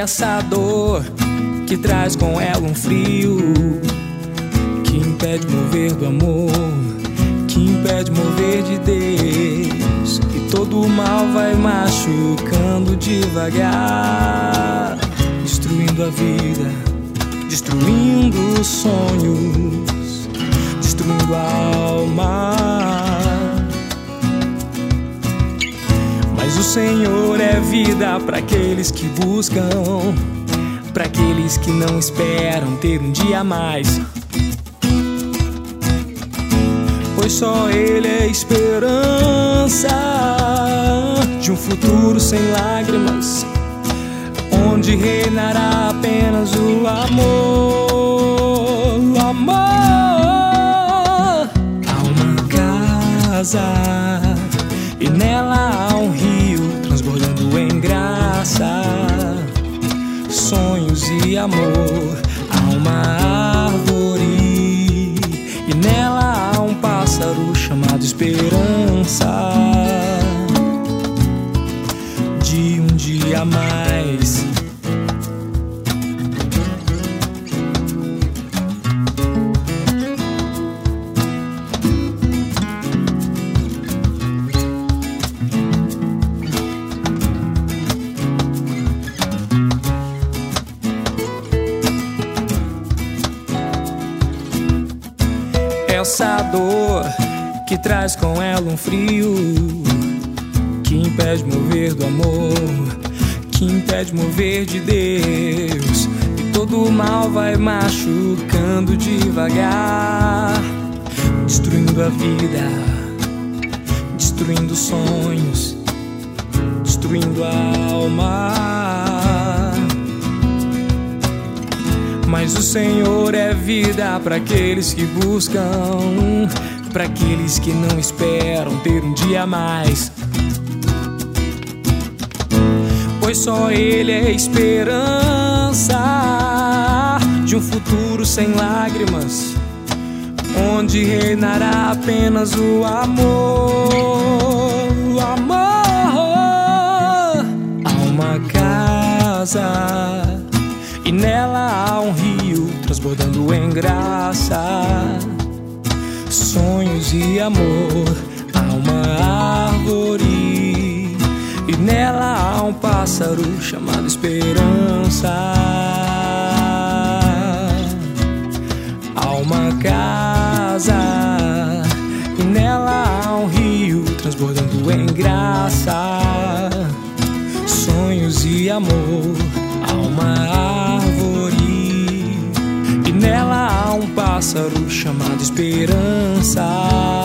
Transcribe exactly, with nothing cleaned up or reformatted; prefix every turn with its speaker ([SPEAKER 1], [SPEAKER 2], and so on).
[SPEAKER 1] essa dor que traz com ela um frio que impede mover do amor, que impede mover de Deus. E todo o mal vai machucando devagar, destruindo a vida, destruindo os sonhos, destruindo a alma. Mas o Senhor é vida para aqueles que buscam, para aqueles que não esperam ter um dia a mais. Pois só Ele é esperança de um futuro sem lágrimas, onde reinará apenas o amor. O amor. Há uma casa e nela há um rio transbordando em graça, sonhos e amor. Há uma árvore e nela há um pássaro chamado esperança de um dia a mais. Essa dor que traz com ela um frio que impede mover do amor, que impede mover de Deus. E todo o mal vai machucando devagar, destruindo a vida, destruindo os sonhos, destruindo a alma. Mas o Senhor é vida para aqueles que buscam, para aqueles que não esperam ter um dia a mais. Pois só Ele é esperança de um futuro sem lágrimas, onde reinará apenas o amor. O amor. Há uma casa e nela há um rio transbordando em graça, sonhos e amor. Há uma árvore e nela há um pássaro chamado esperança. Há uma casa e nela há um rio transbordando em graça, sonhos e amor. Há uma árvore e nela há um pássaro chamado esperança.